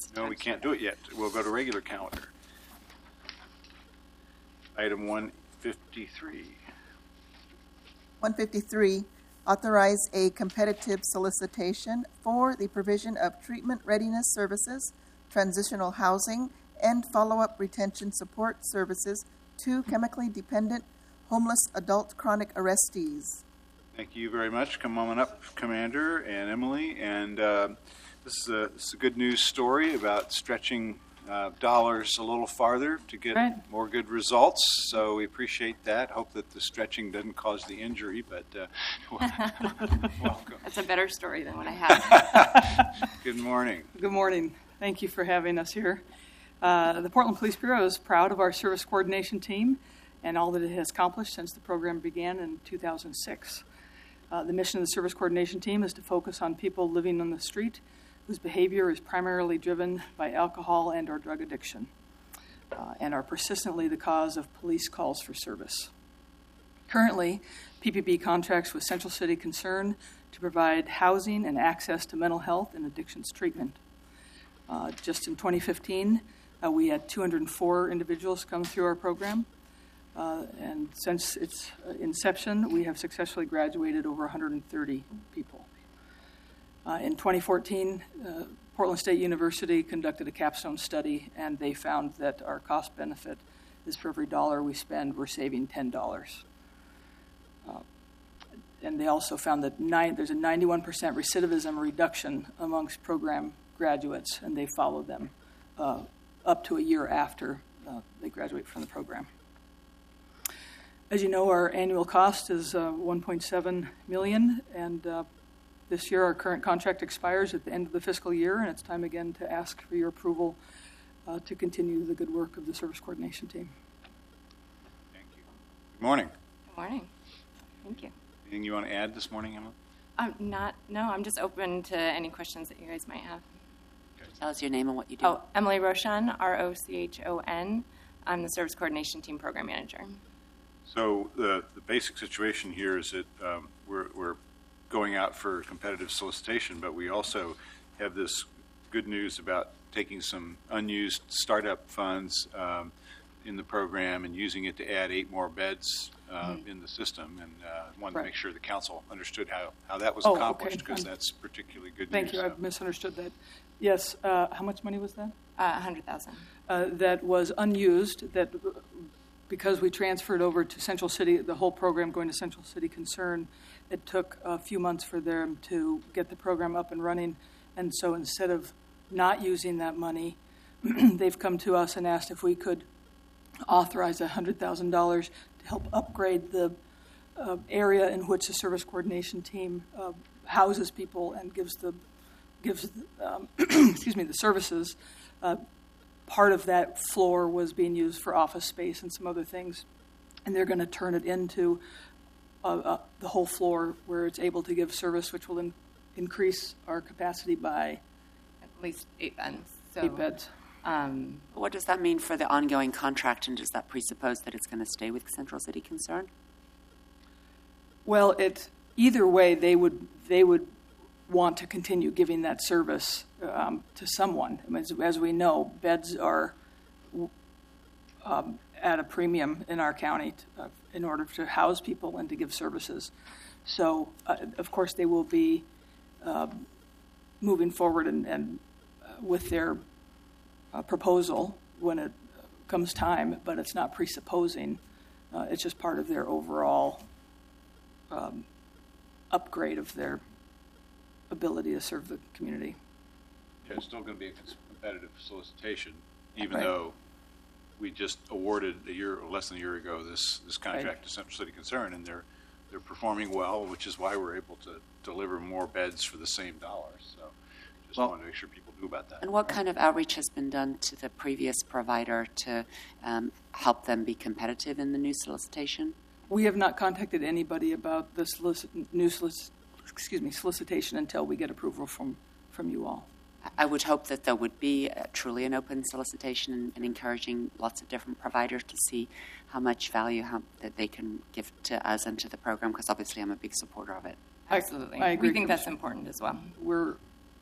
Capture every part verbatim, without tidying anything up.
No, we can't do it yet. We'll go to regular calendar. Item one fifty-three. one fifty-three, authorize a competitive solicitation for the provision of treatment readiness services, transitional housing, and follow-up retention support services to chemically dependent homeless adult chronic arrestees. Thank you very much. Come on up, Commander and Emily. And uh, this, is a, this is a good news story about stretching uh, dollars a little farther to get right. more good results. So we appreciate that. Hope that the stretching doesn't cause the injury, but uh, welcome. That's a better story than what I had. Good morning. Good morning. Thank you for having us here. Uh, the Portland Police Bureau is proud of our service coordination team and all that it has accomplished since the program began in two thousand six. Uh, the mission of the service coordination team is to focus on people living on the street whose behavior is primarily driven by alcohol and or drug addiction uh, and are persistently the cause of police calls for service. Currently, P P B contracts with Central City Concern to provide housing and access to mental health and addictions treatment. Uh, just in twenty fifteen, uh, we had two hundred four individuals come through our program. Uh, and since its uh, inception, we have successfully graduated over one hundred thirty people. Uh, in twenty fourteen, uh, Portland State University conducted a capstone study, and they found that our cost benefit is for every dollar we spend, we're saving ten dollars. Uh, and they also found that nine, there's a ninety-one percent recidivism reduction amongst program graduates, and they followed them uh, up to a year after uh, they graduate from the program. As you know, our annual cost is uh, one point seven million dollars, and uh, this year our current contract expires at the end of the fiscal year, and it's time again to ask for your approval uh, to continue the good work of the service coordination team. Thank you. Good morning. Good morning. Thank you. Anything you want to add this morning, Emma? Um, not, no, I'm just open to any questions that you guys might have. Okay. Tell us your name and what you do. Oh, Emily Rochon, R O C H O N. I'm the Service Coordination Team Program Manager. So the, the basic situation here is that um, we're, we're going out for competitive solicitation, but we also have this good news about taking some unused startup funds um, in the program and using it to add eight more beds uh, mm-hmm. in the system. And uh, wanted right. to make sure the council understood how, how that was oh, accomplished, okay. because um, that's particularly good thank news. Thank you. So. I've misunderstood that. Yes. Uh, how much money was that? Uh, one hundred thousand dollars. Uh, that was unused, that because we transferred over to Central City, the whole program going to Central City Concern, it took a few months for them to get the program up and running. And so instead of not using that money, they've come to us and asked if we could authorize one hundred thousand dollars to help upgrade the uh, area in which the service coordination team uh, houses people and gives the gives um, excuse me the services. Uh, part of that floor was being used for office space and some other things, and they're going to turn it into uh, uh, the whole floor where it's able to give service, which will in- increase our capacity by at least eight beds. So, eight beds. Um, what does that mean for the ongoing contract, and does that presuppose that it's going to stay with Central City Concern? Well, it either way they would they would want to continue giving that service um, to someone. I mean, as, as we know, beds are um, at a premium in our county to, uh, in order to house people and to give services. So, uh, of course, they will be um, moving forward and, and uh, with their uh, proposal when it comes time, but it's not presupposing. Uh, it's just part of their overall um, upgrade of their ability to serve the community. Yeah, it's still going to be a competitive solicitation, even right. though we just awarded a year or less than a year ago this this contract right. to Central City Concern, and they're they're performing well, which is why we're able to deliver more beds for the same dollars. So just well, wanted to make sure people knew about that. And what kind of outreach has been done to the previous provider to um, help them be competitive in the new solicitation? We have not contacted anybody about this solic- new solic- excuse me, solicitation until we get approval from, from you all. I would hope that there would be a, truly an open solicitation and, and encouraging lots of different providers to see how much value how, that they can give to us and to the program, because obviously I'm a big supporter of it. Absolutely. I, I agree. We think that's important as well. We're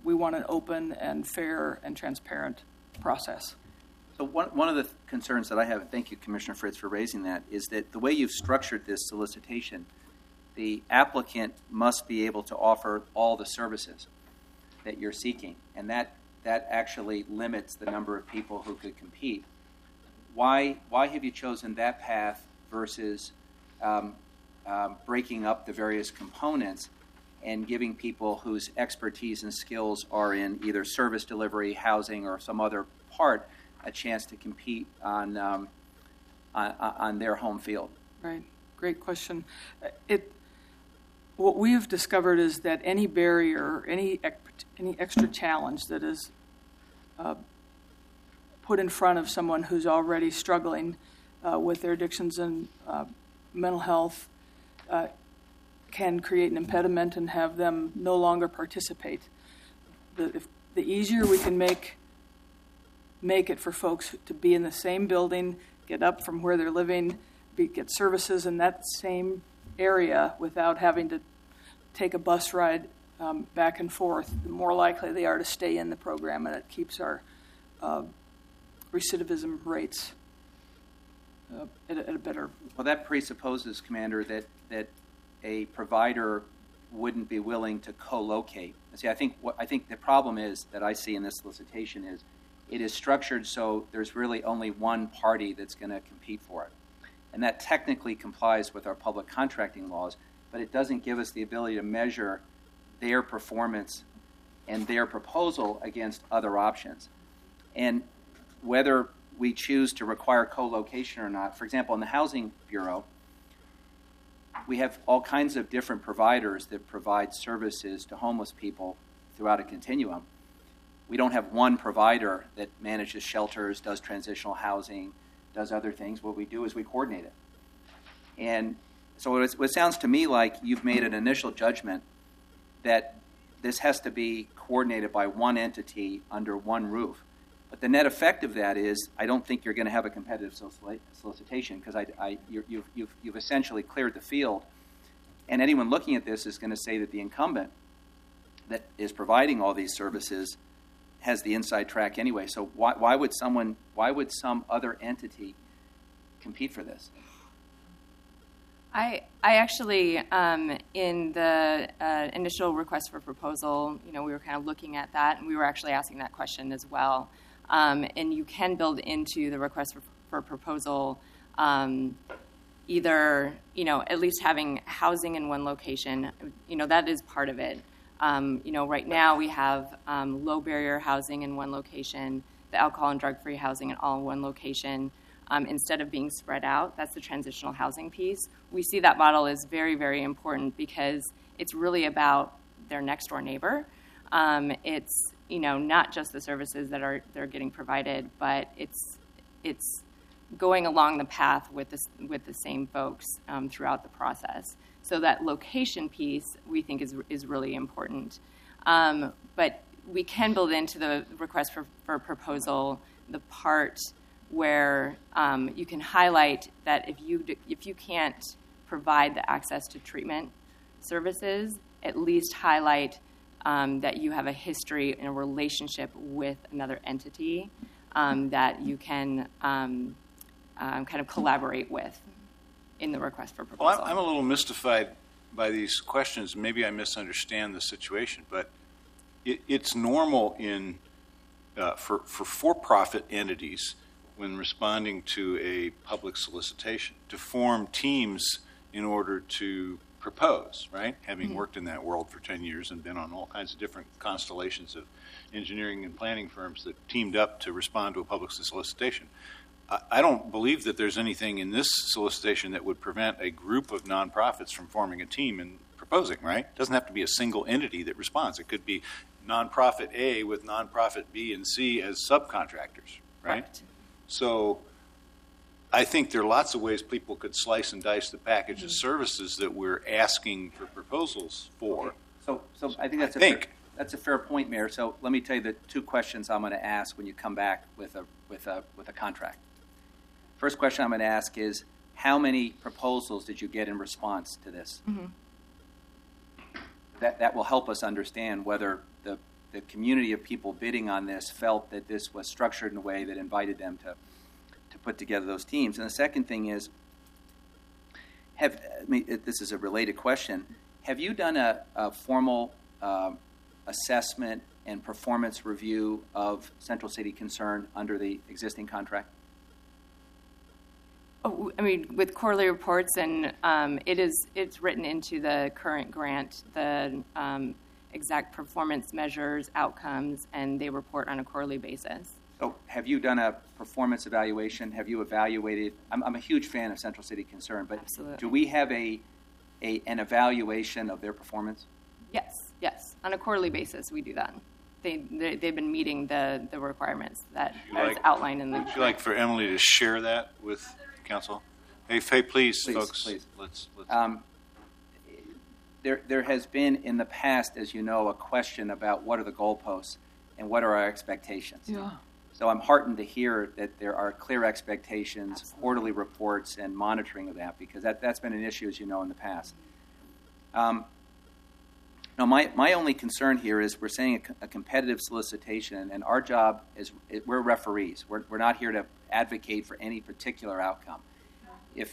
we want an open and fair and transparent process. So one, one of the concerns that I have, thank you, Commissioner Fritz, for raising that, is that the way you've structured this solicitation, the applicant must be able to offer all the services that you're seeking, and that, that actually limits the number of people who could compete. Why, why have you chosen that path versus um, um, breaking up the various components and giving people whose expertise and skills are in either service delivery, housing, or some other part a chance to compete on um, on, on their home field? Right. Great question. It what we have discovered is that any barrier, any any extra challenge that is uh, put in front of someone who's already struggling uh, with their addictions and uh, mental health uh, can create an impediment and have them no longer participate. The, if, the easier we can make make it for folks to be in the same building, get up from where they're living, be, get services in that same area without having to take a bus ride um, back and forth, the more likely they are to stay in the program, and it keeps our uh, recidivism rates uh, at, a, at a better. Well, that presupposes, Commander, that that a provider wouldn't be willing to co-locate. See, I think what I think the problem is that I see in this solicitation is it is structured so there's really only one party that's going to compete for it. And that technically complies with our public contracting laws, but it doesn't give us the ability to measure their performance and their proposal against other options. And whether we choose to require co-location or not, for example, in the Housing Bureau, we have all kinds of different providers that provide services to homeless people throughout a continuum. We don't have one provider that manages shelters, does transitional housing, does other things. What we do is we coordinate it. And so it, it sounds to me like you've made an initial judgment that this has to be coordinated by one entity under one roof. But the net effect of that is I don't think you're going to have a competitive solicitation because I, I, you're, you've, you've, you've essentially cleared the field. And anyone looking at this is going to say that the incumbent that is providing all these services has the inside track anyway. So why, why would someone, why would some other entity compete for this? I, I actually, um, in the uh, initial request for proposal, you know, we were kind of looking at that, and we were actually asking that question as well. Um, and you can build into the request for, for proposal um, either, you know, at least having housing in one location. You know, that is part of it. Um, you know, right now we have um, low barrier housing in one location, the alcohol and drug-free housing in all in one location. Um, instead of being spread out, that's the transitional housing piece. We see that model is very, very important because it's really about their next door neighbor. Um, it's, you know, not just the services that are they're getting provided, but it's it's going along the path with this with the same folks um, throughout the process. So that location piece we think is is really important. Um, but we can build into the request for, for proposal the part where um, you can highlight that if you if you can't provide the access to treatment services, at least highlight um, that you have a history and a relationship with another entity um, that you can um, um, kind of collaborate with in the request for proposal. Well, I'm a little mystified by these questions. Maybe I misunderstand the situation, but it, it's normal in uh, for for for-profit entities when responding to a public solicitation to form teams in order to propose, right? Having mm-hmm. worked in that world for ten years and been on all kinds of different constellations of engineering and planning firms that teamed up to respond to a public solicitation. I, I don't believe that there's anything in this solicitation that would prevent a group of nonprofits from forming a team and proposing, right? It doesn't have to be a single entity that responds. It could be nonprofit A with nonprofit B and C as subcontractors, right? Correct. So I think there are lots of ways people could slice and dice the package of services that we're asking for proposals for. Okay. So, so I think that's I a think. Fair, that's a fair point, Mayor. So let me tell you the two questions I'm going to ask when you come back with a with a with a contract. First question I'm going to ask is, how many proposals did you get in response to this? Mm-hmm. That that will help us understand whether the the community of people bidding on this felt that this was structured in a way that invited them to to put together those teams. And the second thing is, have I mean, it, this is a related question. Have you done a, a formal uh, assessment and performance review of Central City Concern under the existing contract? Oh, I mean, with quarterly reports, and um, it is it's written into the current grant, the um, exact performance measures, outcomes, and they report on a quarterly basis. So have you done a performance evaluation? Have you evaluated? I'm, I'm a huge fan of Central City Concern, but Absolutely. do we have a, a an evaluation of their performance? Yes, yes. On a quarterly basis, we do that. They, they, they've been meeting the, the requirements that you are like- outlined in the... Would you like for Emily to share that with council? Hey, hey, please, Please, folks. please. Let's, let's. Um, there, there has been in the past, as you know, a question about what are the goalposts and what are our expectations. Yeah. So I'm heartened to hear that there are clear expectations, Absolutely. quarterly reports, and monitoring of that, because that, that's been an issue, as you know, in the past. Um, now, my, my only concern here is we're saying a, co- a competitive solicitation, and our job is it, we're referees. We're, we're not here to advocate for any particular outcome. If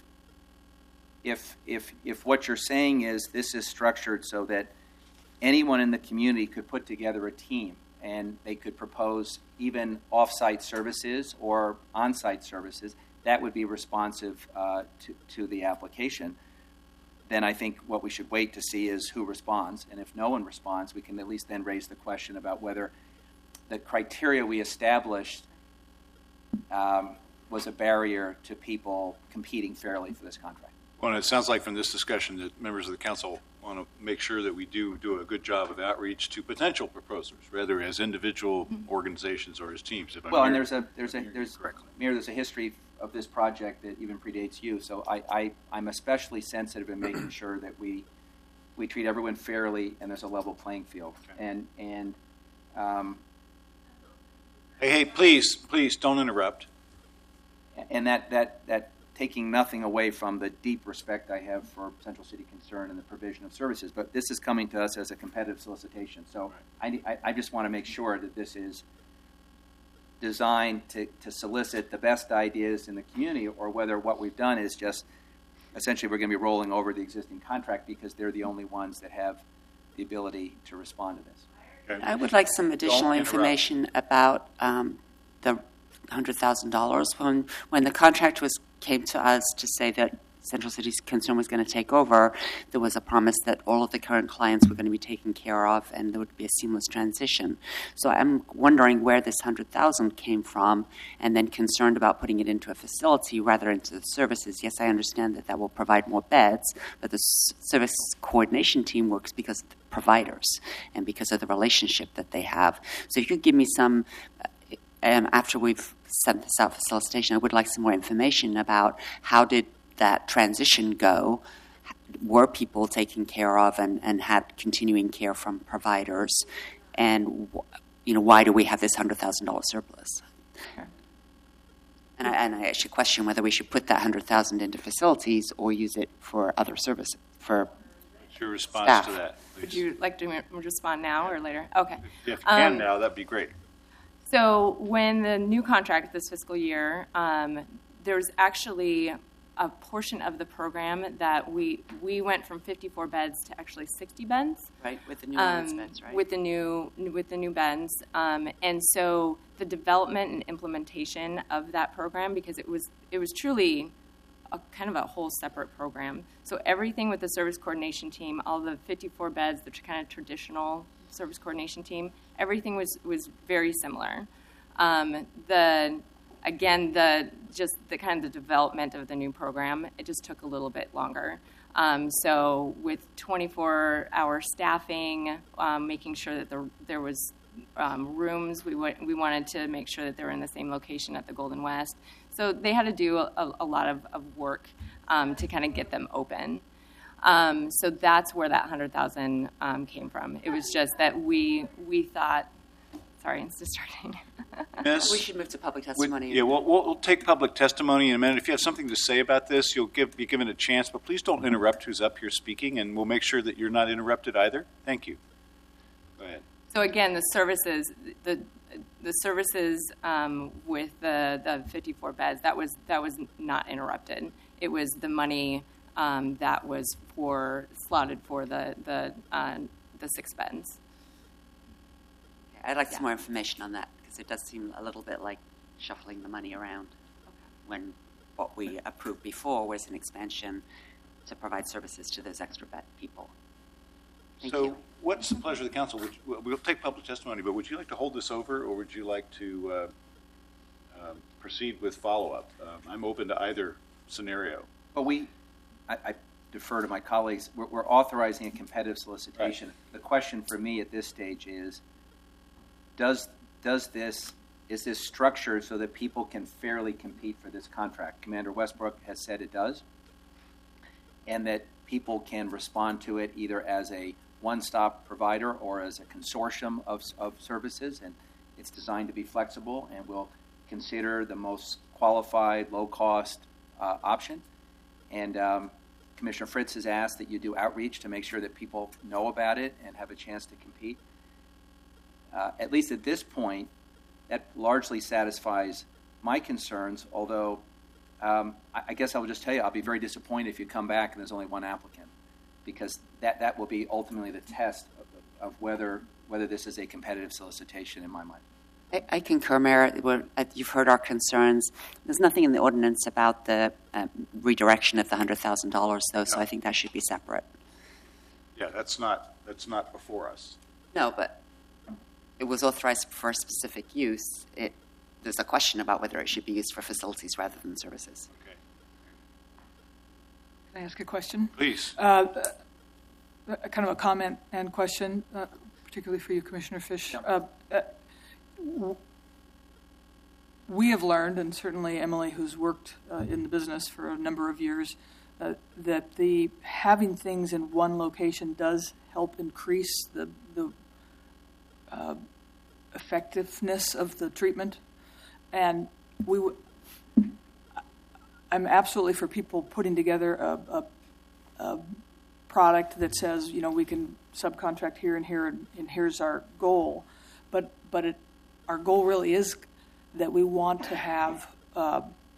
if if if what you're saying is this is structured so that anyone in the community could put together a team and they could propose even off-site services or on-site services that would be responsive uh, to, to the application, then I think what we should wait to see is who responds. And if no one responds, we can at least then raise the question about whether the criteria we established um, was a barrier to people competing fairly for this contract. Well, it sounds like from this discussion that members of the council want to make sure that we do do a good job of outreach to potential proposers, whether as individual organizations or as teams. If I'm Well, and hearing- there's a there's a hearing you there's correctly. Mayor, there's a history of this project that even predates you. So I, I I'm especially sensitive in making sure that we we treat everyone fairly and there's a level playing field. Okay. And and um, Hey, hey, please, please don't interrupt. and that that that taking nothing away from the deep respect I have for Central City Concern and the provision of services, but this is coming to us as a competitive solicitation. So I, I, I just want to make sure that this is designed to, to solicit the best ideas in the community, or whether what we've done is just essentially we're going to be rolling over the existing contract because they're the only ones that have the ability to respond to this. Okay. I would like some additional interrupt. information about um, the one hundred thousand dollars. When when the contract was came to us to say that Central City's Concern was going to take over, there was a promise that all of the current clients were going to be taken care of and there would be a seamless transition. So I'm wondering where this one hundred thousand dollars came from, and then concerned about putting it into a facility rather into the services. Yes, I understand that that will provide more beds, but the s- service coordination team works because of the providers and because of the relationship that they have. So if you could give me some Um, after we've sent this out for solicitation, I would like some more information about how did that transition go? Were people taken care of and, and had continuing care from providers? And, you know, why do we have this one hundred thousand dollars surplus? And I, and I actually question whether we should put that one hundred thousand dollars into facilities or use it for other services, for What's your response Staff. to that, Would please? you like to respond now or later? Okay. If you can Um, now, that'd be great. So when the new contract this fiscal year, um, there's actually a portion of the program that we we went from fifty-four beds to actually sixty beds. right with the new um, beds, right? with the new with the new beds, um, and so the development and implementation of that program, because it was it was truly a kind of a whole separate program. So everything with the service coordination team, all the fifty-four beds, the kind of traditional service coordination team, everything was was very similar. Um, the again the just the kind of the development of the new program, it just took a little bit longer. Um, so with twenty-four hour staffing, um, making sure that there there was um, rooms, we w- we wanted to make sure that they were in the same location at the Golden West. So they had to do a, a lot of, of work um, to kind of get them open. Um, so that's where that one hundred thousand dollars um, came from. It was just that we we thought, sorry, it's distracting. Miss? we should move to public Would- testimony. Yeah, we'll, we'll we'll take public testimony in a minute. If you have something to say about this, you'll give, be given a chance, but please don't interrupt who's up here speaking, and we'll make sure that you're not interrupted either. Thank you. Go ahead. So again, the services, the the services um, with the, the fifty-four beds, that was that was not interrupted. It was the money um, that was for slotted for the the uh, the six beds. I'd like some Yeah. more information on that, because it does seem a little bit like shuffling the money around when what we approved before was an expansion to provide services to those extra bed people. Thank So you. what's the pleasure of the council? Would you- We'll take public testimony, but would you like to hold this over, or would you like to uh, uh, proceed with follow-up? Um, I'm open to either scenario. But we, I, I defer to my colleagues, we're, we're authorizing a competitive solicitation. The question for me at this stage is, does, does this, is this structured so that people can fairly compete for this contract? Commander Westbrook has said it does, and that people can respond to it either as a one-stop provider or as a consortium of, of services, and it's designed to be flexible, and will consider the most qualified, low-cost uh, option. And um, Commissioner Fritz has asked that you do outreach to make sure that people know about it and have a chance to compete. Uh, at least at this point, that largely satisfies my concerns, although um, I, I guess I will just tell you, I'll be very disappointed if you come back and there's only one applicant, because that, that will be ultimately the test of, of whether, whether this is a competitive solicitation in my mind. I, I concur, Mayor. We're, uh, you've heard our concerns. There's nothing in the ordinance about the uh, redirection of the one hundred thousand dollars, though, so I think that should be separate. Yeah, that's not, that's not before us. No, but it was authorized for a specific use. It, there's a question about whether it should be used for facilities rather than services. Okay. Can I ask a question? Please. Uh, uh, kind of a comment and question, uh, particularly for you, Commissioner Fish. Yep. Uh, uh, w- we have learned, and certainly Emily, who's worked uh, in the business for a number of years, uh, that the having things in one location does help increase the the uh, effectiveness of the treatment, and we. W- I'm absolutely for people putting together a, a, a product that says, you know, we can subcontract here and here, and, and here's our goal. But but it, our goal really is that we want to have uh,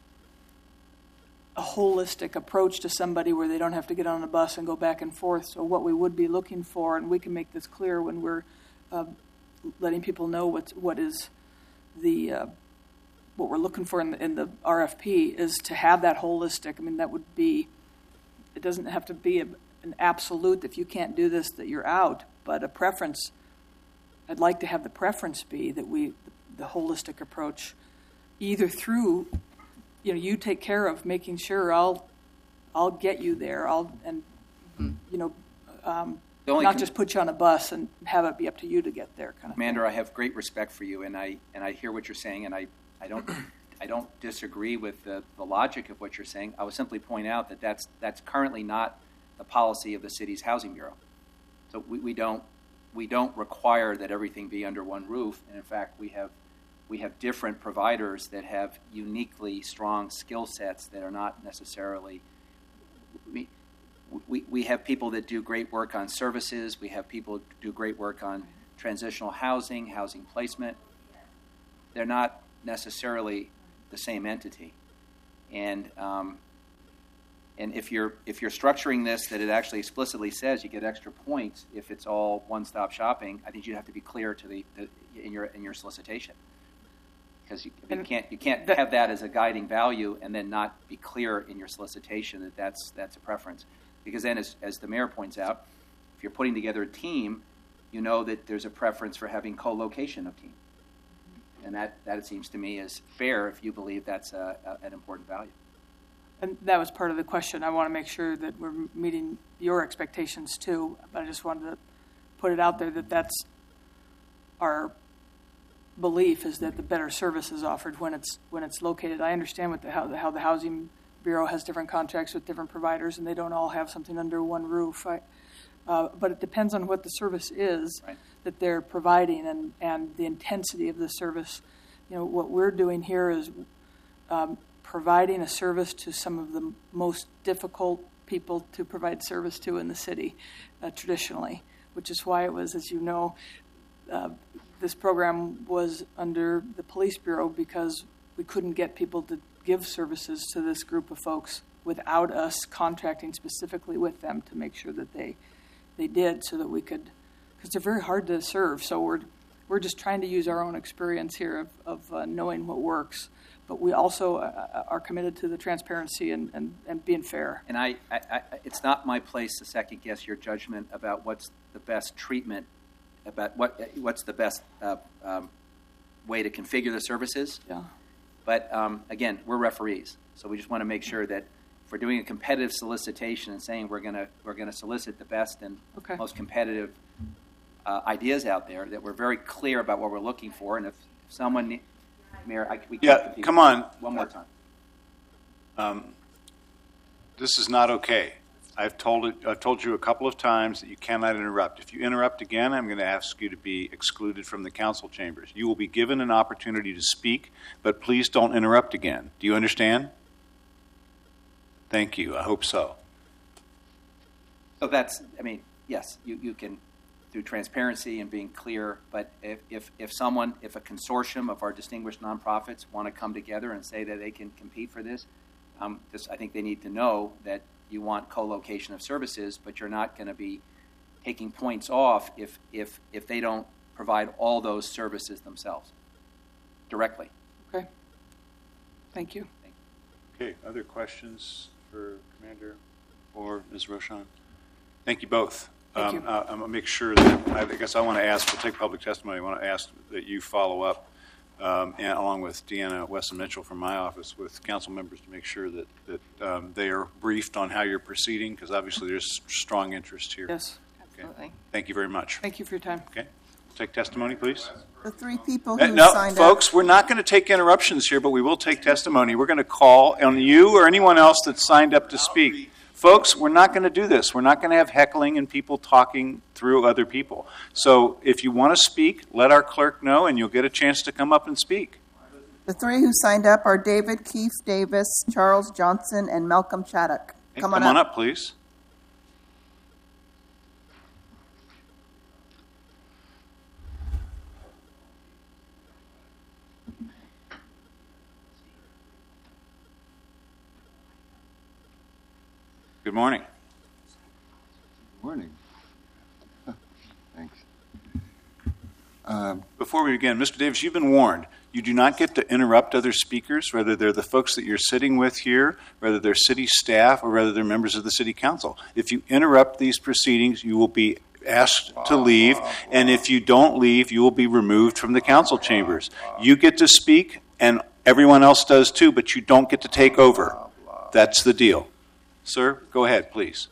a holistic approach to somebody where they don't have to get on a bus and go back and forth. So what we would be looking for, and we can make this clear when we're uh, letting people know what what is the uh, what we're looking for in the, in the R F P is to have that holistic. I mean, that would be, it doesn't have to be a, an absolute, if you can't do this, that you're out, but a preference. I'd like to have the preference be that we, the holistic approach, either through, you know, you take care of making sure I'll, I'll get you there, I'll, and, you know, um, The only not con- just put you on a bus and have it be up to you to get there, kind of Commander, thing. I have great respect for you, and I and I hear what you're saying, and I, I don't I don't disagree with the, the logic of what you're saying. I would simply point out that that's that's currently not the policy of the city's housing bureau. So we, we don't we don't require that everything be under one roof, and in fact we have we have different providers that have uniquely strong skill sets that are not necessarily. We, we we have people that do great work on services. We have people who do great work on transitional housing, housing placement. They're not necessarily the same entity, and um, and if you're if you're structuring this that it actually explicitly says you get extra points if it's all one-stop shopping, I think you have to be clear to the, the in your in your solicitation, because you, you can't you can't have that as a guiding value and then not be clear in your solicitation that that's that's a preference, because then as as the mayor points out, if you're putting together a team, you know that there's a preference for having co-location of team. And that, that, it seems to me, is fair if you believe that's a, a, an important value. And that was part of the question. I want to make sure that we're meeting your expectations too, but I just wanted to put it out there that that's our belief, is that the better service is offered when it's when it's located. I understand what the, how, the, how the Housing Bureau has different contracts with different providers, and they don't all have something under one roof. I, uh, but it depends on what the service is Right. that they're providing and, and the intensity of the service. You know, what we're doing here is um, providing a service to some of the most difficult people to provide service to in the city uh, traditionally, which is why it was, as you know, uh, this program was under the Police Bureau because we couldn't get people to give services to this group of folks without us contracting specifically with them to make sure that they they did, so that we could, because they're very hard to serve. So we're we're just trying to use our own experience here of, of uh, knowing what works. But we also uh, are committed to the transparency and, and, and being fair. And I, I, I, it's not my place to second guess your judgment about what's the best treatment, about what what's the best uh, um, way to configure the services. Yeah. But um, again, we're referees, so we just want to make sure that if we're doing a competitive solicitation and saying we're going to we're going to solicit the best and Okay. most competitive uh, ideas out there, that we're very clear about what we're looking for. And if, if someone, ne- Mayor, I, we Yeah, can't compete. come on. One more time. Um, this is not okay. I've told it. I've told you a couple of times that you cannot interrupt. If you interrupt again, I'm going to ask you to be excluded from the council chambers. You will be given an opportunity to speak, but please don't interrupt again. Do you understand? Thank you. I hope so. So that's, I mean, yes, you, you can, through transparency and being clear, but if, if, if someone, if a consortium of our distinguished nonprofits want to come together and say that they can compete for this, um, this, I think they need to know that you want co-location of services, but you're not going to be taking points off if, if, if they don't provide all those services themselves directly. Okay. Thank you. Okay. Other questions for Commander or Miz Rochon? Thank you both. Thank um, you. I, I'm going to make sure that, I guess I want to ask, we'll take public testimony, I want to ask that you follow up, um, and along with Deanna Wesson-Mitchell from my office, with council members to make sure that, that um, they are briefed on how you're proceeding, because obviously there's strong interest here. Yes. Absolutely. Thank you very much. Thank you for your time. Okay. Take testimony, please. The three people Uh, who No, signed folks, up. we're not going to take interruptions here, but we will take testimony. We're going to call on you or anyone else that signed up to speak. Folks, we're not going to do this. We're not going to have heckling and people talking through other people. So if you want to speak, let our clerk know, and you'll get a chance to come up and speak. The three who signed up are David Keefe Davis, Charles Johnson, and Malcolm Chaddock. Okay, Come on come on up. up, please. Good morning. Morning. Thanks. Um, Before we begin, Mister Davis, you've been warned. You do not get to interrupt other speakers, whether they're the folks that you're sitting with here, whether they're city staff, or whether they're members of the city council. If you interrupt these proceedings, you will be asked to leave, and if you don't leave, you will be removed from the council chambers. You get to speak, and everyone else does too, but you don't get to take over. That's the deal. Sir, go ahead, please.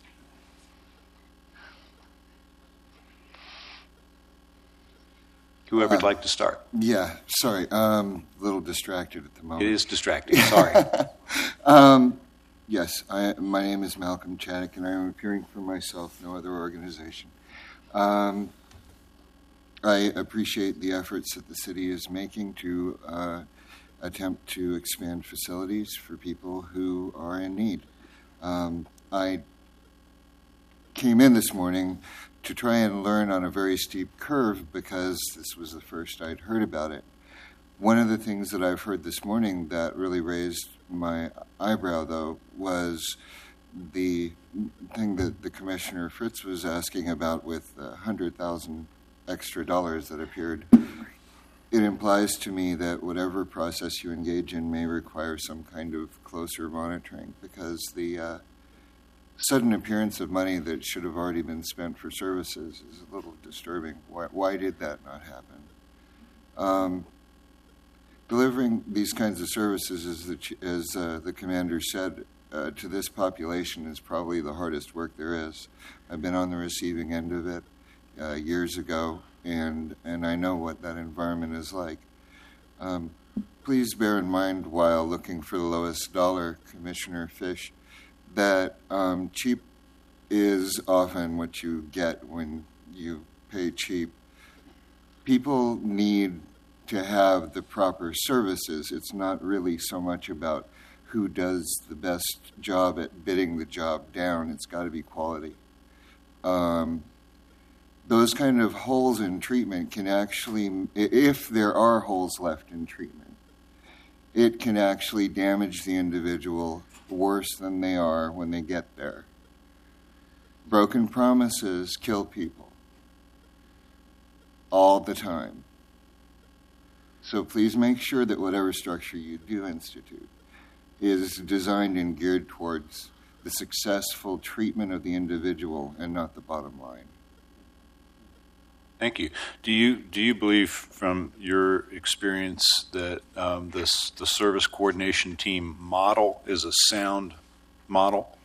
Whoever'd like to start. yeah, sorry. Um, a little distracted at the moment. It is distracting, sorry. Um, yes, I, my name is Malcolm Chaddock, and I am appearing for myself, no other organization. Um, I appreciate the efforts that the city is making to uh, attempt to expand facilities for people who are in need. Um, I came in this morning to try and learn on a very steep curve because this was the first I'd heard about it. One of the things that I've heard this morning that really raised my eyebrow, though, was the thing that the Commissioner Fritz was asking about with the one hundred thousand extra dollars that appeared. It implies to me that whatever process you engage in may require some kind of closer monitoring, because the uh, sudden appearance of money that should have already been spent for services is a little disturbing. Why, why did that not happen? Um, delivering these kinds of services, as the, ch- as, uh, the commander said, uh, to this population is probably the hardest work there is. I've been on the receiving end of it uh, years ago, and, and I know what that environment is like. Um, please bear in mind, while looking for the lowest dollar, Commissioner Fish, that um, cheap is often what you get when you pay cheap. People need to have the proper services. It's not really so much about who does the best job at bidding the job down. It's got to be quality. Um, those kind of holes in treatment can actually, if there are holes left in treatment, it can actually damage the individual worse than they are when they get there. Broken promises kill people all the time. So please make sure that whatever structure you do institute is designed and geared towards the successful treatment of the individual and not the bottom line. Thank you. Do you do you believe, from your experience, that um, this the service coordination team model is a sound model?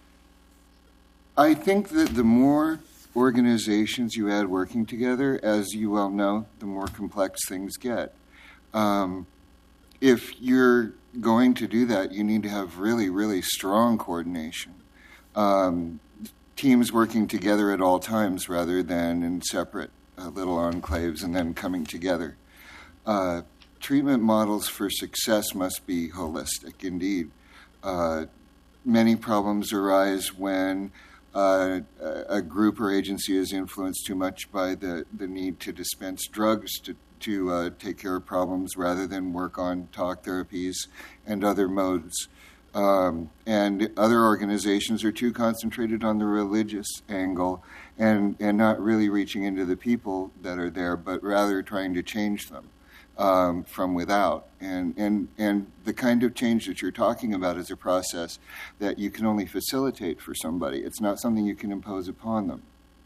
I think that the more organizations you add working together, as you well know, the more complex things get. Um, if you're going to do that, you need to have really, really strong coordination. Um, teams working together at all times rather than in separate uh, little enclaves and then coming together. Uh, treatment models for success must be holistic, indeed. Uh, many problems arise when uh, a group or agency is influenced too much by the, the need to dispense drugs to, to uh, take care of problems rather than work on talk therapies and other modes. Um, and other organizations are too concentrated on the religious angle and, and not really reaching into the people that are there, but rather trying to change them um, from without. And, and, and the kind of change that you're talking about is a process that you can only facilitate for somebody. It's not something you can impose upon them.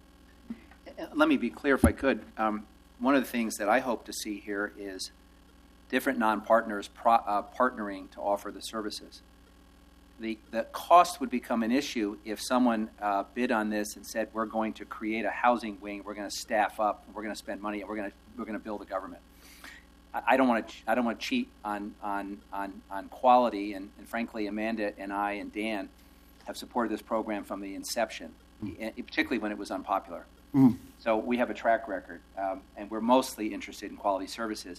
Let me be clear, if I could. Um, one of the things that I hope to see here is different non-partners pro, uh, partnering to offer the services. The, the cost would become an issue if someone uh, bid on this and said, we're going to create a housing wing, we're going to staff up, we're going to spend money, and we're going to we're going to build a government. I, I don't want to I don't want to cheat on on on, on quality, and, and frankly, Amanda and I and Dan have supported this program from the inception, mm. particularly when it was unpopular. Mm. So we have a track record, um, and we're mostly interested in quality services.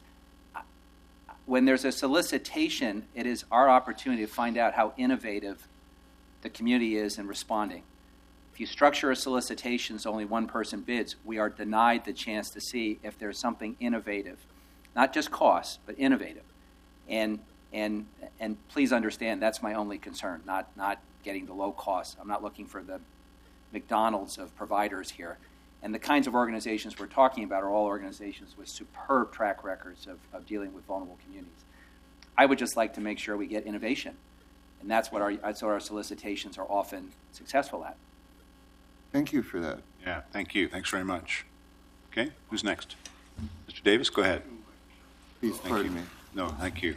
When there's a solicitation, it is our opportunity to find out how innovative the community is in responding. If you structure a solicitation so only one person bids, we are denied the chance to see if there's something innovative, not just cost, but innovative. And and and please understand, that's my only concern, not not getting the low cost. I'm not looking for the McDonald's of providers here. And the kinds of organizations we're talking about are all organizations with superb track records of, of dealing with vulnerable communities. I would just like to make sure we get innovation, and that's what our that's what our solicitations are often successful at. Thank you for that. Yeah, thank you. Thanks very much. Okay, who's next? Mister Davis, go ahead. Please, Thank pardon you. me. No, thank you.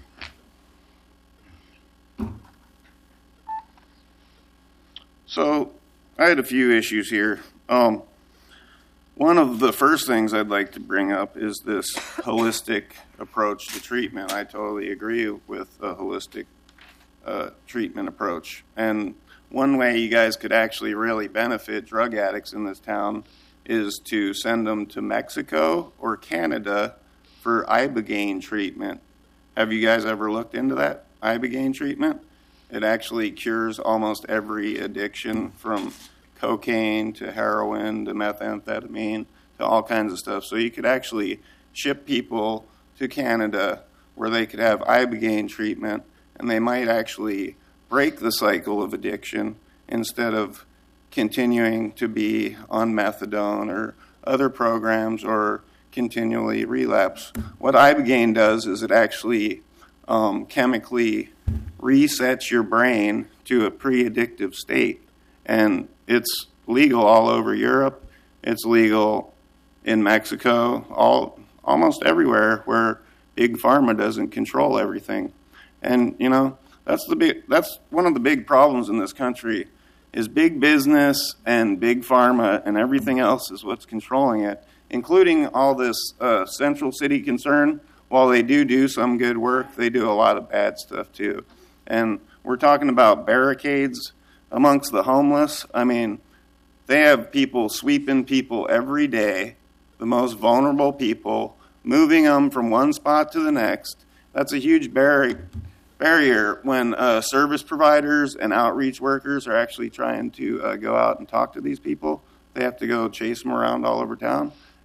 So I had a few issues here. Um, One of the first things I'd like to bring up is this holistic approach to treatment. I totally agree with a holistic uh, treatment approach. And one way you guys could actually really benefit drug addicts in this town is to send them to Mexico or Canada for Ibogaine treatment. Have you guys ever looked into that Ibogaine treatment? It actually cures almost every addiction, from cocaine to heroin to methamphetamine to all kinds of stuff. So you could actually ship people to Canada where they could have Ibogaine treatment, and they might actually break the cycle of addiction instead of continuing to be on methadone or other programs or continually relapse. What Ibogaine does is it actually um, chemically resets your brain to a pre-addictive state. And it's legal all over Europe. It's legal in Mexico, all almost everywhere where big pharma doesn't control everything. And you know, that's the big that's one of the big problems in this country is big business and big pharma, and everything else is what's controlling it, including all this uh, Central City Concern. While they do do some good work, they do a lot of bad stuff too. And we're talking about barricades amongst the homeless. I mean, they have people sweeping people every day, the most vulnerable people, moving them from one spot to the next. That's a huge barrier barrier when uh, service providers and outreach workers are actually trying to uh, go out and talk to these people. They have to go chase them around all over town.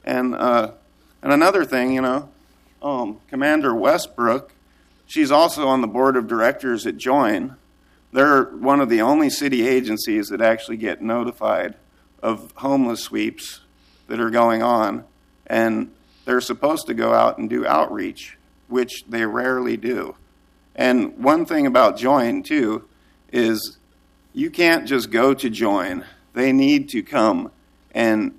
And uh, and another thing, you know, um, Commander Westbrook, she's also on the board of directors at Join. They're one of the only city agencies that actually get notified of homeless sweeps that are going on, and they're supposed to go out and do outreach, which they rarely do. And one thing about Join, too, is you can't just go to Join. They need to come and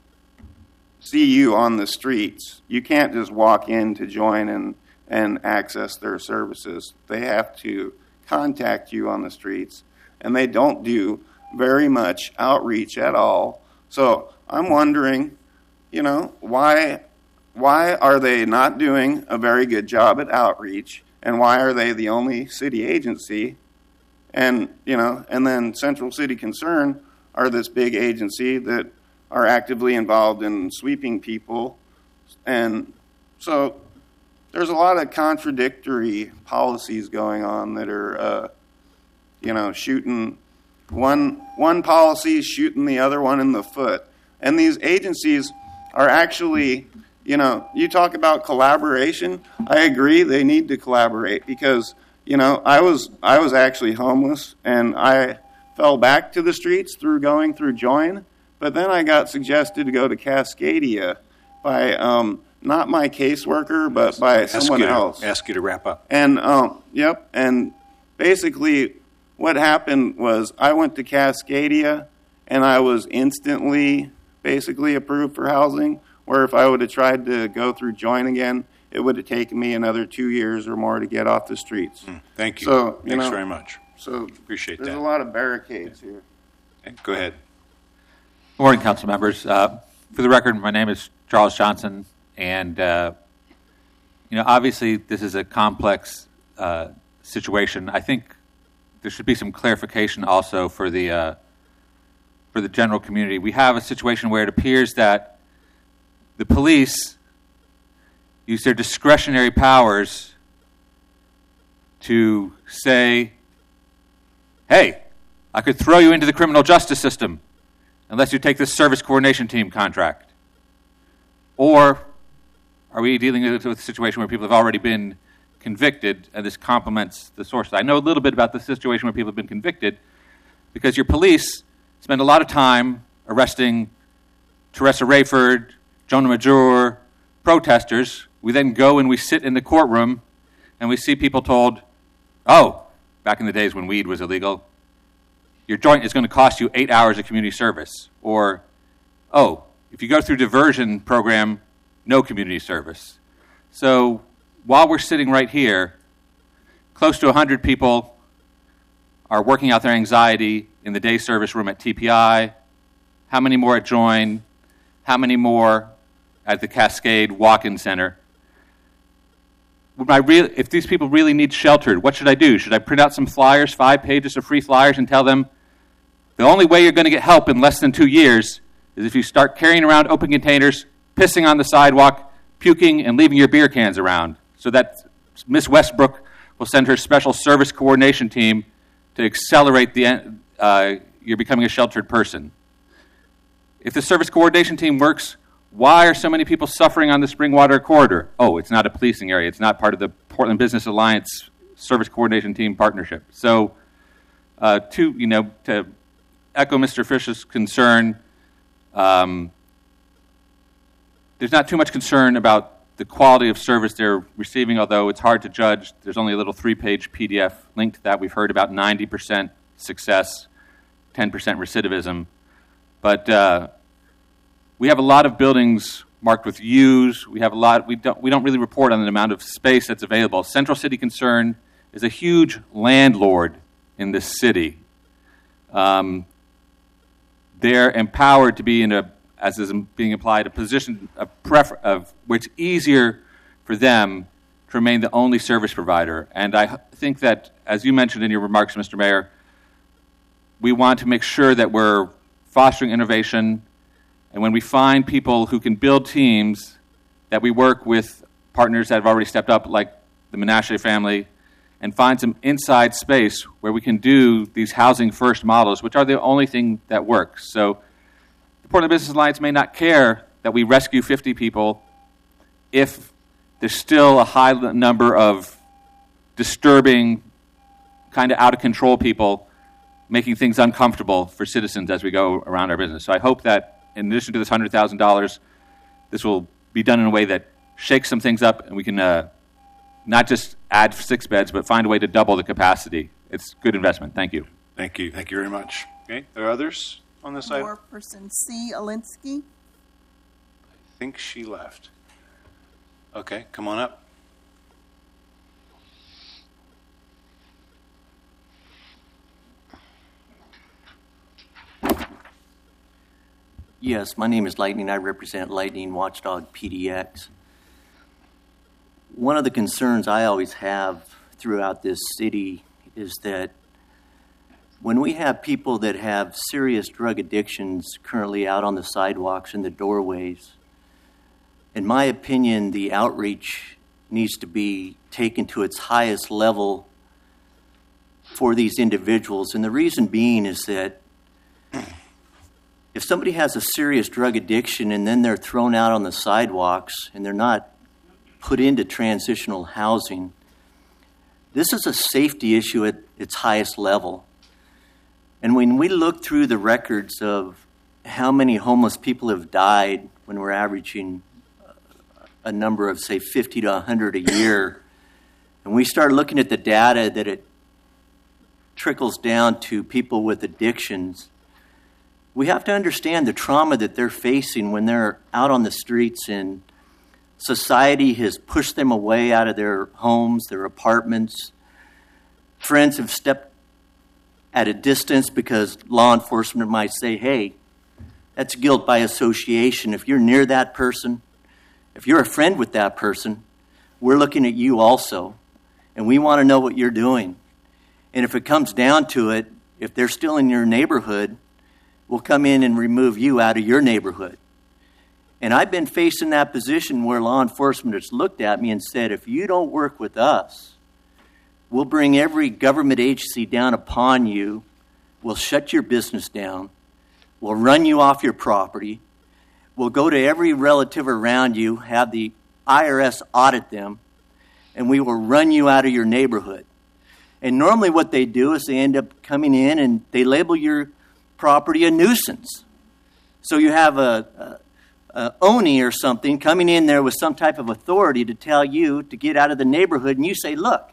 see you on the streets. You can't just walk in to Join and, and access their services. They have to contact you on the streets, and they don't do very much outreach at all. So I'm wondering, you know, why why are they not doing a very good job at outreach, and why are they the only city agency? And, you know, and then Central City Concern are this big agency that are actively involved in sweeping people. And so there's a lot of contradictory policies going on that are, uh, you know, shooting one one policy, shooting the other one in the foot. And these agencies are actually, you know, you talk about collaboration. I agree they need to collaborate because, you know, I was I was actually homeless and I fell back to the streets through going through Join, but then I got suggested to go to Cascadia by um, not my caseworker, but by ask someone you to, else. Ask you to wrap up. And, um, yep, and basically what happened was I went to Cascadia and I was instantly basically approved for housing, where if I would have tried to go through Join again, it would have taken me another two years or more to get off the streets. Mm, thank you. So, you Thanks know, very much. So Appreciate there's that. a lot of barricades here. Okay, go ahead. Good morning, council members. Uh, for the record, my name is Charles Johnson, and uh, you know, obviously, this is a complex uh, situation. I think there should be some clarification also for the uh, for the general community. We have a situation where it appears that the police use their discretionary powers to say, "Hey, I could throw you into the criminal justice system unless you take this service coordination team contract." Or are we dealing with a situation where people have already been convicted and this complements the sources? I know a little bit about the situation where people have been convicted because your police spend a lot of time arresting Teresa Rayford, Jonah Major, protesters. We then go and we sit in the courtroom and we see people told, oh, back in the days when weed was illegal, your joint is going to cost you eight hours of community service. Or, oh, if you go through diversion program, no community service. So while we're sitting right here, close to one hundred people are working out their anxiety in the day service room at T P I. How many more at Join? How many more at the Cascade Walk-In Center? Would I re- if these people really need sheltered, what should I do? Should I print out some flyers, five pages of free flyers, and tell them the only way you're going to get help in less than two years is if you start carrying around open containers, pissing on the sidewalk, puking, and leaving your beer cans around, so that Miss Westbrook will send her special service coordination team to accelerate the uh, you're becoming a sheltered person. If the service coordination team works, why are so many people suffering on the Springwater corridor? Oh, it's not a policing area. It's not part of the Portland Business Alliance service coordination team partnership. So, uh, to you know, to echo Mister Fish's concern, um, there's not too much concern about the quality of service they're receiving, although it's hard to judge. There's only a little three-page P D F linked to that. We've heard about ninety percent success, ten percent recidivism. But uh, we have a lot of buildings marked with U's. We have a lot. We don't. We don't really report on the amount of space that's available. Central City Concern is a huge landlord in this city. Um, they're empowered to be in a, as is being implied, a position of prefer- of where it's easier for them to remain the only service provider. And I think that, as you mentioned in your remarks, Mister Mayor, we want to make sure that we're fostering innovation. And when we find people who can build teams, that we work with partners that have already stepped up, like the Menashe family, and find some inside space where we can do these housing first models, which are the only thing that works. So the Portland Business Alliance may not care that we rescue fifty people if there's still a high number of disturbing, kind of out-of-control people making things uncomfortable for citizens as we go around our business. So I hope that in addition to this one hundred thousand dollars, this will be done in a way that shakes some things up, and we can uh, not just add six beds, but find a way to double the capacity. It's good investment. Thank you. Thank you. Thank you very much. Okay, there are others on this item? More person C, Alinsky. I think she left. Okay, come on up. Yes, my name is Lightning. I represent Lightning Watchdog P D X. One of the concerns I always have throughout this city is that when we have people that have serious drug addictions currently out on the sidewalks and the doorways, in my opinion, the outreach needs to be taken to its highest level for these individuals. And the reason being is that if somebody has a serious drug addiction and then they're thrown out on the sidewalks and they're not put into transitional housing, this is a safety issue at its highest level. And when we look through the records of how many homeless people have died when we're averaging a number of, say, fifty to one hundred a year, and we start looking at the data that it trickles down to people with addictions, we have to understand the trauma that they're facing when they're out on the streets and society has pushed them away out of their homes, their apartments. Friends have stepped at a distance because law enforcement might say, hey, that's guilt by association. If you're near that person, if you're a friend with that person, we're looking at you also, and we want to know what you're doing. And if it comes down to it, if they're still in your neighborhood, we'll come in and remove you out of your neighborhood. And I've been faced in that position where law enforcement has looked at me and said, if you don't work with us, we'll bring every government agency down upon you, we'll shut your business down, we'll run you off your property, we'll go to every relative around you, have the I R S audit them, and we will run you out of your neighborhood. And normally what they do is they end up coming in and they label your property a nuisance. So you have a, a, a O N I or something coming in there with some type of authority to tell you to get out of the neighborhood, and you say, look,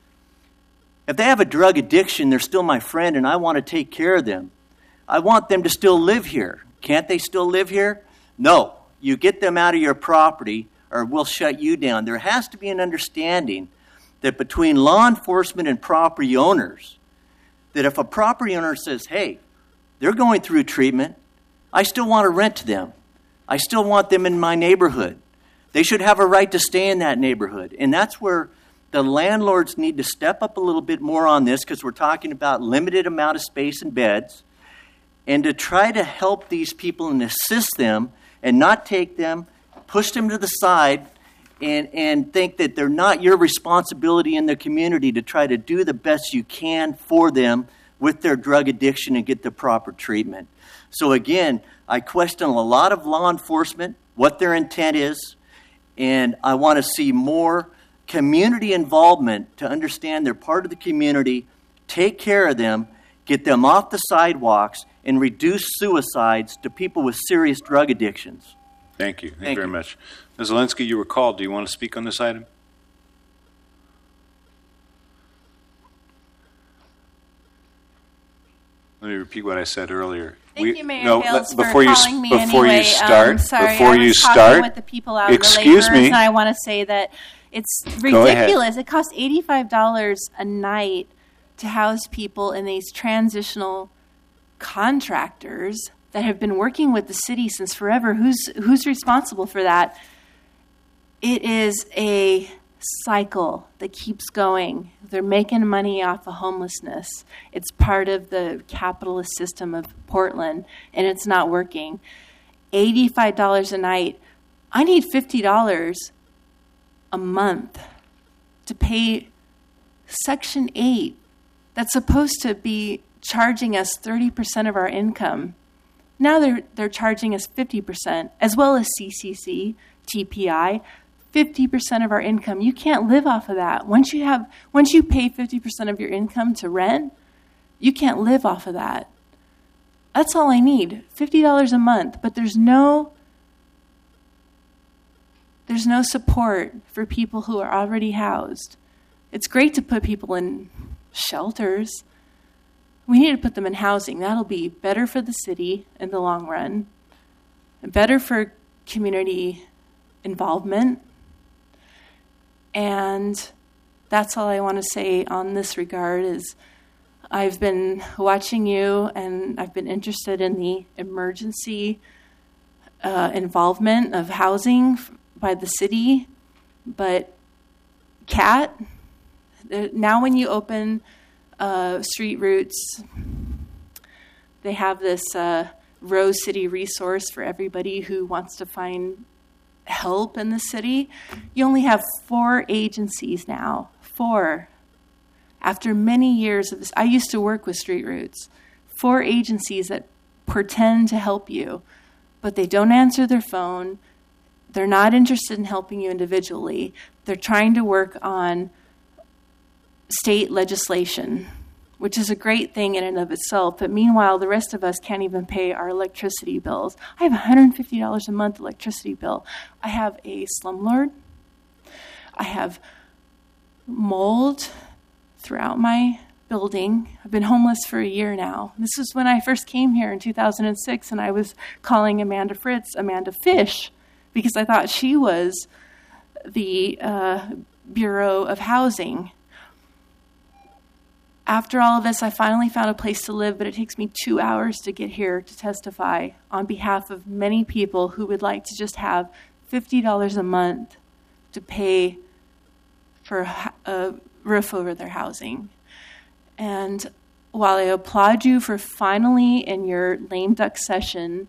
if they have a drug addiction, they're still my friend and I want to take care of them. I want them to still live here. Can't they still live here? No. You get them out of your property or we'll shut you down. There has to be an understanding that between law enforcement and property owners, that if a property owner says, hey, they're going through treatment, I still want to rent to them. I still want them in my neighborhood. They should have a right to stay in that neighborhood. And that's where the landlords need to step up a little bit more on this, because we're talking about limited amount of space and beds, and to try to help these people and assist them and not take them, push them to the side, and, and think that they're not your responsibility in the community to try to do the best you can for them with their drug addiction and get the proper treatment. So again, I question a lot of law enforcement, what their intent is, and I want to see more community involvement to understand they're part of the community, take care of them, get them off the sidewalks, and reduce suicides to people with serious drug addictions. Thank you. Thank, Thank you very you. much. Miz Alinsky, you were called. Do you want to speak on this item? Let me repeat what I said earlier. Thank you, Mayor no, Hales, let- for you, calling me before anyway. you start, um, sorry, before I you was talking start, with the people out excuse in the laborers, me. and I want to say that it's Go ahead. ridiculous. It costs eighty-five dollars a night to house people in these transitional contractors that have been working with the city since forever. Who's who's responsible for that? It is a cycle that keeps going. They're making money off of homelessness. It's part of the capitalist system of Portland, and it's not working. eighty-five dollars a night. I need fifty dollars a month to pay Section eight that's supposed to be charging us thirty percent of our income. Now they're they're charging us fifty percent, as well as C C C, T P I, fifty percent of our income. You can't live off of that. Once you have once you pay fifty percent of your income to rent, you can't live off of that. That's all I need, fifty dollars a month, but there's no there's no support for people who are already housed. It's great to put people in shelters. We need to put them in housing. That'll be better for the city in the long run, better for community involvement. And that's all I want to say on this regard is I've been watching you, and I've been interested in the emergency uh, involvement of housing by the city. But Cat, now when you open uh, Street Roots, they have this uh, Rose City resource for everybody who wants to find help in the city. You only have four agencies now. Four. After many years of this, I used to work with Street Roots. Four agencies that pretend to help you, but they don't answer their phone. They're not interested in helping you individually. They're trying to work on state legislation, which is a great thing in and of itself. But meanwhile, the rest of us can't even pay our electricity bills. I have a one hundred fifty dollars a month electricity bill. I have a slumlord. I have mold throughout my building. I've been homeless for a year now. This is when I first came here in two thousand six, and I was calling Amanda Fritz Amanda Fish because I thought she was the uh, Bureau of Housing. After all of this, I finally found a place to live, but it takes me two hours to get here to testify on behalf of many people who would like to just have fifty dollars a month to pay for a roof over their housing. And while I applaud you for finally in your lame duck session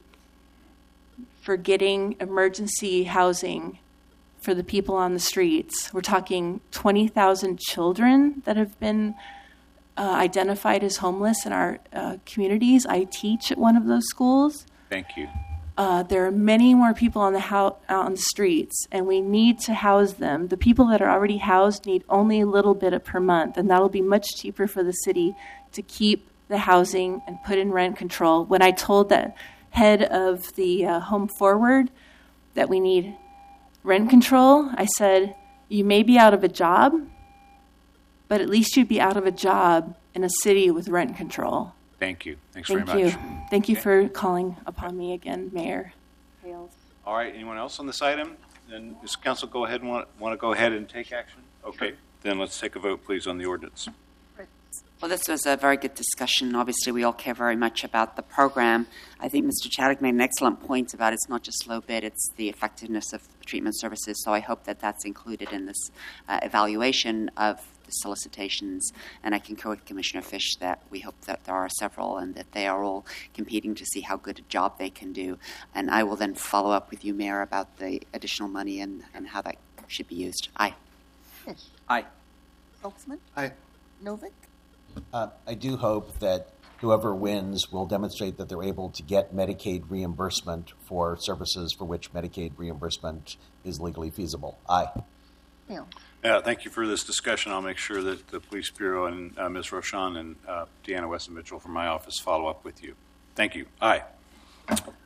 for getting emergency housing for the people on the streets, we're talking twenty thousand children that have been uh, identified as homeless in our uh, communities. I teach at one of those schools. Thank you. Uh, there are many more people on the ho- out on the streets, and we need to house them. The people that are already housed need only a little bit per month, and that'll be much cheaper for the city to keep the housing and put in rent control. When I told the head of the uh, Home Forward that we need rent control, I said, you may be out of a job, but at least you'd be out of a job in a city with rent control. Thank you. Thanks Thank very you. much. Thank you Okay. for calling upon me again, Mayor Hales. All right, anyone else on this item? Then does council go ahead and want, want to go ahead and take action? Okay, then let's take a vote, please, on the ordinance. Well, this was a very good discussion. Obviously, we all care very much about the program. I think Mister Chaddock made an excellent point about it's not just low bid, it's the effectiveness of treatment services. So I hope that that's included in this uh, evaluation of the solicitations. And I concur with Commissioner Fish that we hope that there are several and that they are all competing to see how good a job they can do. And I will then follow up with you, Mayor, about the additional money and, and how that should be used. Aye. Fish. Aye. Saltzman. Aye. Novick. Uh, I do hope that whoever wins will demonstrate that they're able to get Medicaid reimbursement for services for which Medicaid reimbursement is legally feasible. Aye. Hale. Uh, thank you for this discussion. I'll make sure that the Police Bureau and uh, Miz Roshan and uh, Deanna Weston Mitchell from my office follow up with you. Thank you. Aye.